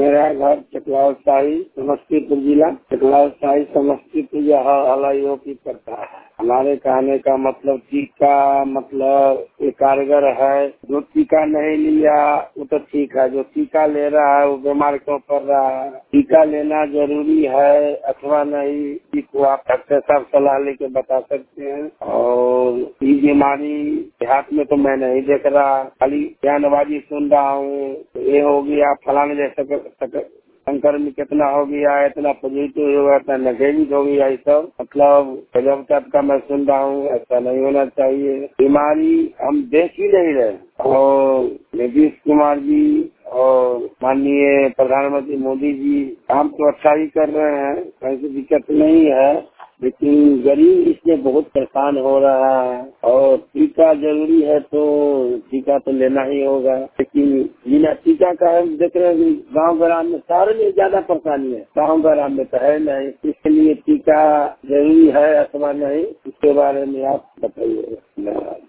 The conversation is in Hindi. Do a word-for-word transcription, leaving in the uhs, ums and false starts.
मेरा घर चकलाशाही समस्तीपुर जिला, चकलाशाही समस्तीपुर यहाँ हलाइयों की पड़ता है। हमारे कहने का मतलब टीका मतलब ये कारगर है। जो टीका नहीं लिया वो तो ठीक है, जो टीका ले रहा है वो बीमार क्यों पड़ रहा है। टीका लेना जरूरी है अथवा नहीं, इसको आप डॉक्टर साहब सलाह लेके बता सकते हैं। और ये बीमारी देहात में तो मैं नहीं देख रहा, खाली बयानबाजी सुन रहा हूँ। ये हो गया फलाने जैसे शंकर में कितना हो गया, इतना पॉजिटिव हो गया, इतना नेगेटिव हो गया, ये सब मतलब गजब तक का मैं सुन रहा हूँ। ऐसा नहीं होना चाहिए। बीमारी हम देख ही नहीं रहे। और नीतीश कुमार जी और माननीय प्रधानमंत्री मोदी जी काम तो अच्छा ही कर रहे हैं, कहीं दिक्कत नहीं है, लेकिन गरीब इसमें बहुत परेशान हो रहा है। और टीका जरूरी है तो टीका तो लेना ही होगा, लेकिन बिना टीका का हम देख रहे हैं गाँव ग्राम में सारे में ज्यादा परेशानी है, गाँव ग्राम में तो है नहीं। इसके लिए टीका जरूरी है अथवा नहीं, इसके बारे में आप बताइए।